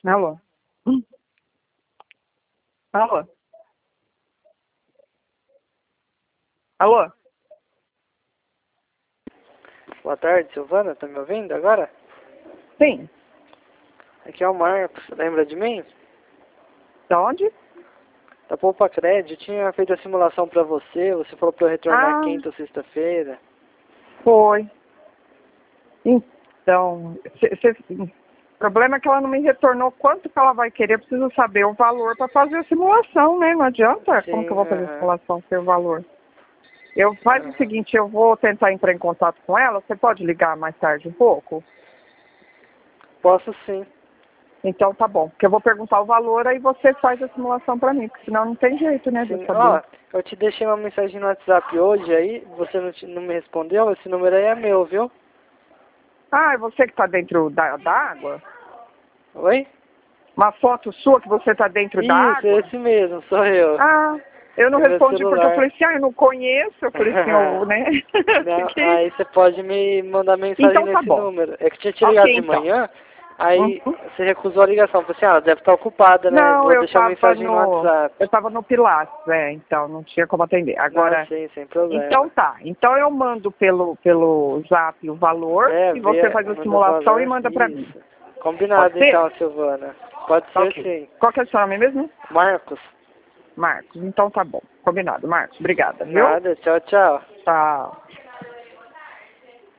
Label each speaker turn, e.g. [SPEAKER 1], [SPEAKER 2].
[SPEAKER 1] Alô? Alô? Alô?
[SPEAKER 2] Boa tarde, Silvana, tá me ouvindo agora?
[SPEAKER 1] Sim.
[SPEAKER 2] Aqui é o Marcos, lembra de mim?
[SPEAKER 1] Da onde?
[SPEAKER 2] Da Poupa Crédito, eu tinha feito a simulação pra você falou pra eu retornar
[SPEAKER 1] Ah,
[SPEAKER 2] quinta ou sexta-feira.
[SPEAKER 1] foi. Então, o problema é que ela não me retornou quanto que ela vai querer. Eu preciso saber o valor para fazer a simulação, né? Não adianta. Como que eu
[SPEAKER 2] Sim,
[SPEAKER 1] vou fazer a
[SPEAKER 2] aham.
[SPEAKER 1] simulação sem o valor? Eu faz o
[SPEAKER 2] Aham.
[SPEAKER 1] seguinte, eu vou tentar entrar em contato com ela. Você pode ligar mais tarde um pouco?
[SPEAKER 2] Posso sim.
[SPEAKER 1] Então tá bom. Porque eu vou perguntar o valor, aí você faz a simulação para mim, porque senão não tem jeito, né, de eu
[SPEAKER 2] Sim,
[SPEAKER 1] saber.
[SPEAKER 2] ó, eu te deixei uma mensagem no WhatsApp hoje aí, você não me respondeu, esse número aí é meu, viu?
[SPEAKER 1] Ah, é você que está dentro da água?
[SPEAKER 2] Oi?
[SPEAKER 1] Uma foto sua que você está dentro da
[SPEAKER 2] Isso,
[SPEAKER 1] água?
[SPEAKER 2] esse mesmo, sou eu.
[SPEAKER 1] Ah, eu não
[SPEAKER 2] É meu
[SPEAKER 1] respondi porque eu
[SPEAKER 2] celular.
[SPEAKER 1] falei assim, ah, eu não conheço. Eu falei assim, eu, né?
[SPEAKER 2] Não,
[SPEAKER 1] Fiquei...
[SPEAKER 2] aí você pode me mandar mensagem
[SPEAKER 1] Então tá
[SPEAKER 2] nesse
[SPEAKER 1] bom.
[SPEAKER 2] número. É que tinha te ligado
[SPEAKER 1] Ok,
[SPEAKER 2] de
[SPEAKER 1] então.
[SPEAKER 2] manhã, aí
[SPEAKER 1] Uhum.
[SPEAKER 2] você recusou a ligação. Falei assim, ah, ela deve estar ocupada, né?
[SPEAKER 1] Não,
[SPEAKER 2] Vou deixar uma mensagem no WhatsApp.
[SPEAKER 1] eu tava no Pilates, então não tinha como atender.
[SPEAKER 2] Não,
[SPEAKER 1] Agora,
[SPEAKER 2] sim, sem
[SPEAKER 1] então
[SPEAKER 2] problema.
[SPEAKER 1] tá. Então eu mando pelo Zap o valor
[SPEAKER 2] É,
[SPEAKER 1] e você
[SPEAKER 2] vê,
[SPEAKER 1] faz a
[SPEAKER 2] manda o
[SPEAKER 1] simulação e
[SPEAKER 2] valor.
[SPEAKER 1] manda pra mim.
[SPEAKER 2] Isso.
[SPEAKER 1] Pode
[SPEAKER 2] Combinado
[SPEAKER 1] ser?
[SPEAKER 2] então, Silvana. Pode ser
[SPEAKER 1] Ok.
[SPEAKER 2] sim.
[SPEAKER 1] Qual que é o seu nome mesmo?
[SPEAKER 2] Marcos.
[SPEAKER 1] Marcos. Então tá bom. Combinado, Marcos. Obrigada, viu?
[SPEAKER 2] Nada, tchau, tchau.
[SPEAKER 1] Tchau.